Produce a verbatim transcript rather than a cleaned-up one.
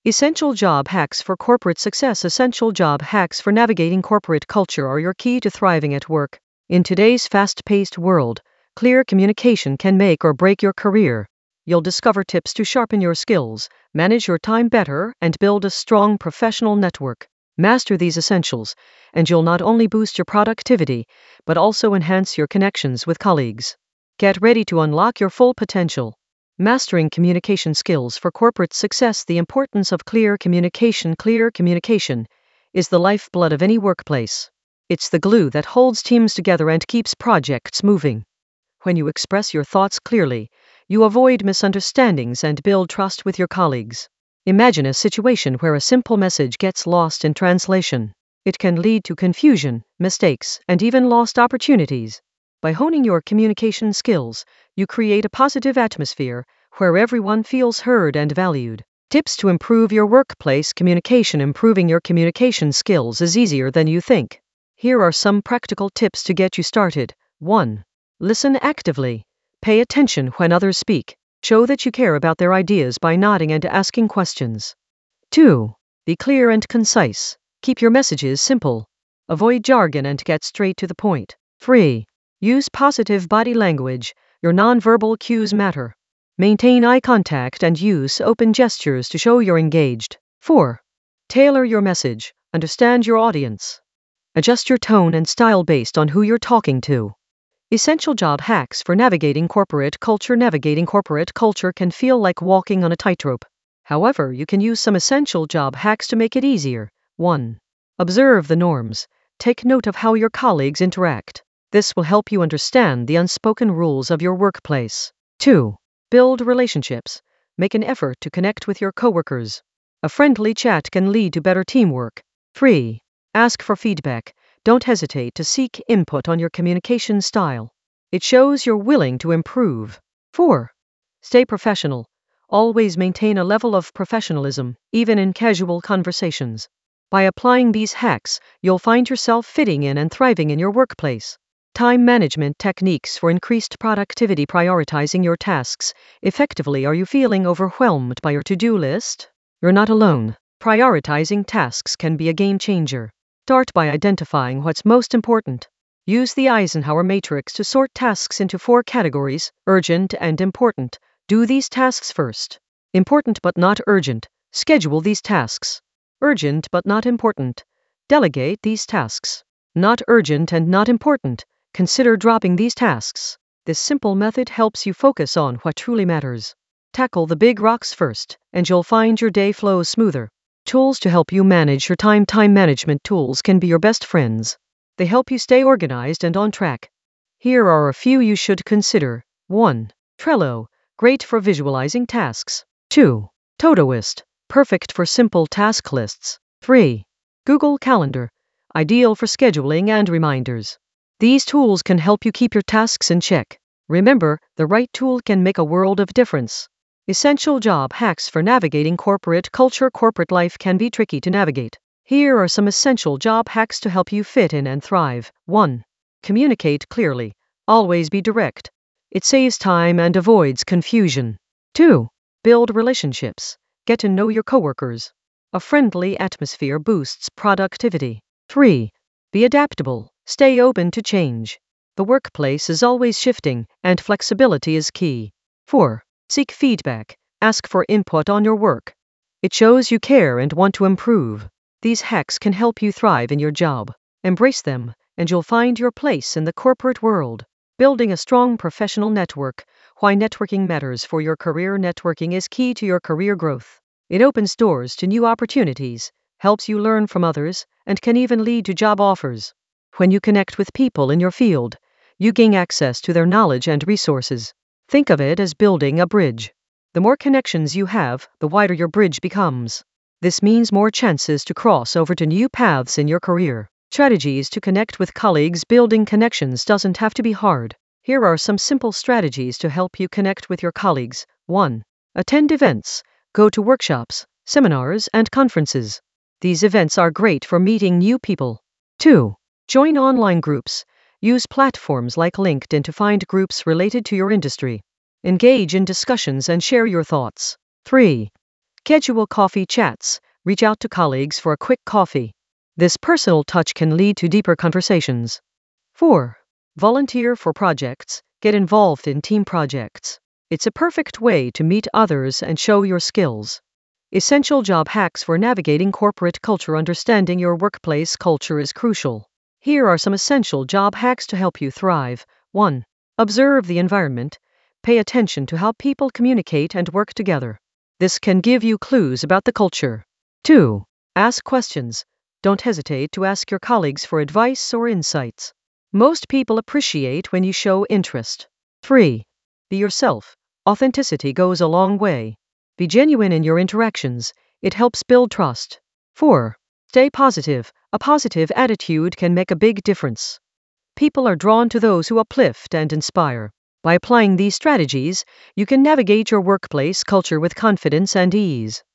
Essential job hacks for corporate success. Essential job hacks for navigating corporate culture are your key to thriving at work. In today's fast-paced world, clear communication can make or break your career. You'll discover tips to sharpen your skills, manage your time better, and build a strong professional network. Master these essentials, and you'll not only boost your productivity, but also enhance your connections with colleagues. Get ready to unlock your full potential. Mastering communication skills for corporate success. The importance of clear communication. Clear communication is the lifeblood of any workplace. It's the glue that holds teams together and keeps projects moving. When you express your thoughts clearly, you avoid misunderstandings and build trust with your colleagues. Imagine a situation where a simple message gets lost in translation. It can lead to confusion, mistakes, and even lost opportunities. By honing your communication skills, you create a positive atmosphere where everyone feels heard and valued. Tips to improve your workplace communication. Improving your communication skills is easier than you think. Here are some practical tips to get you started. one. Listen actively. Pay attention when others speak. Show that you care about their ideas by nodding and asking questions. two. Be clear and concise. Keep your messages simple. Avoid jargon and get straight to the point. three. Use positive body language. Your nonverbal cues matter. Maintain eye contact and use open gestures to show you're engaged. four. Tailor your message. Understand your audience. Adjust your tone and style based on who you're talking to. Essential job hacks for navigating corporate culture. Navigating corporate culture can feel like walking on a tightrope. However, you can use some essential job hacks to make it easier. one. Observe the norms. Take note of how your colleagues interact. This will help you understand the unspoken rules of your workplace. two. Build relationships. Make an effort to connect with your coworkers. A friendly chat can lead to better teamwork. three. Ask for feedback. Don't hesitate to seek input on your communication style. It shows you're willing to improve. four. Stay professional. Always maintain a level of professionalism, even in casual conversations. By applying these hacks, you'll find yourself fitting in and thriving in your workplace. Time management techniques for increased productivity. Prioritizing your tasks effectively. Are you feeling overwhelmed by your to-do list? You're not alone. Prioritizing tasks can be a game changer. Start by identifying what's most important. Use the Eisenhower matrix to sort tasks into four categories: urgent and important. Do these tasks first. Important but not urgent. Schedule these tasks. Urgent but not important. Delegate these tasks. Not urgent and not important. Consider dropping these tasks. This simple method helps you focus on what truly matters. Tackle the big rocks first, and you'll find your day flows smoother. Tools to help you manage your time. Time management tools can be your best friends. They help you stay organized and on track. Here are a few you should consider. one. Trello, great for visualizing tasks. two. Todoist, perfect for simple task lists. three. Google Calendar, ideal for scheduling and reminders. These tools can help you keep your tasks in check. Remember, the right tool can make a world of difference. Essential job hacks for navigating corporate culture. Corporate life can be tricky to navigate. Here are some essential job hacks to help you fit in and thrive. one. Communicate clearly. Always be direct. It saves time and avoids confusion. two. Build relationships. Get to know your coworkers. A friendly atmosphere boosts productivity. three. Be adaptable. Stay open to change. The workplace is always shifting, and flexibility is key. four. Seek feedback. Ask for input on your work. It shows you care and want to improve. These hacks can help you thrive in your job. Embrace them, and you'll find your place in the corporate world. Building a strong professional network. Why networking matters for your career. Networking is key to your career growth. It opens doors to new opportunities, helps you learn from others, and can even lead to job offers. When you connect with people in your field, you gain access to their knowledge and resources. Think of it as building a bridge. The more connections you have, the wider your bridge becomes. This means more chances to cross over to new paths in your career. Strategies to connect with colleagues. Building connections doesn't have to be hard. Here are some simple strategies to help you connect with your colleagues. one. Attend events. Go to workshops, seminars, and conferences. These events are great for meeting new people. two. Join online groups. Use platforms like LinkedIn to find groups related to your industry. Engage in discussions and share your thoughts. three. Schedule coffee chats. Reach out to colleagues for a quick coffee. This personal touch can lead to deeper conversations. four. Volunteer for projects. Get involved in team projects. It's a perfect way to meet others and show your skills. Essential job hacks for navigating corporate culture. Understanding your workplace culture is crucial. Here are some essential job hacks to help you thrive. one. Observe the environment. Pay attention to how people communicate and work together. This can give you clues about the culture. two. Ask questions. Don't hesitate to ask your colleagues for advice or insights. Most people appreciate when you show interest. three. Be yourself. Authenticity goes a long way. Be genuine in your interactions. It helps build trust. four. Stay positive. A positive attitude can make a big difference. People are drawn to those who uplift and inspire. By applying these strategies, you can navigate your workplace culture with confidence and ease.